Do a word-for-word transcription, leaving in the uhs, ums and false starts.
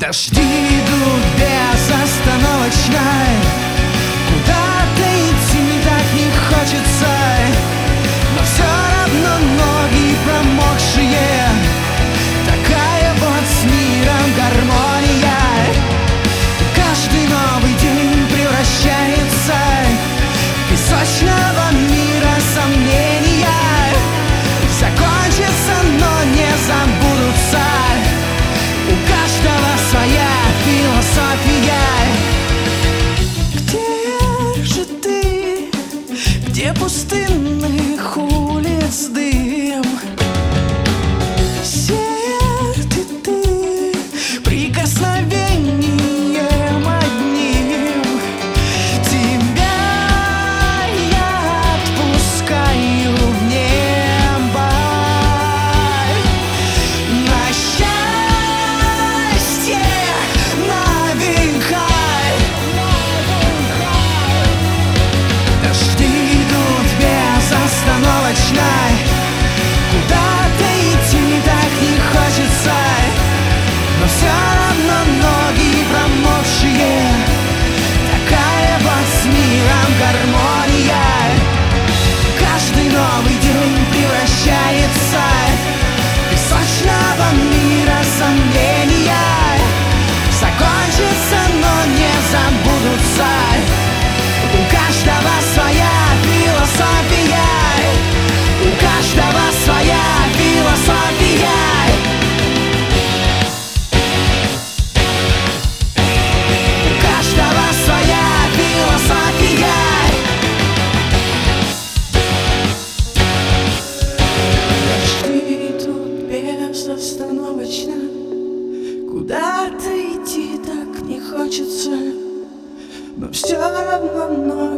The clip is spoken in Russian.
Дожди идут безостановочно, куда-то идти так не хочется, но все равно ноги промокшие. Такая вот с миром гармония. Каждый новый день превращается в песочного мира сомнения. Закончится, но не забудутся. У каждого своя философия. Где же ты, где пустынных улиц дым? Сеет и ты прикосновением одним. Тебя я отпускаю в небо на счастье, на века. Дожди идут безостановочно, куда-то идти так не хочется, но все равно ноги промокшие. Такая вот с миром гармония. Каждый новый день превращается в песочного мира сомнения. Закончится, но не забудутся. У каждого своя философия. У каждого своя философия. У каждого своя философия. Дожди идут безостановочно, куда-то идти так не хочется, но все равно ноги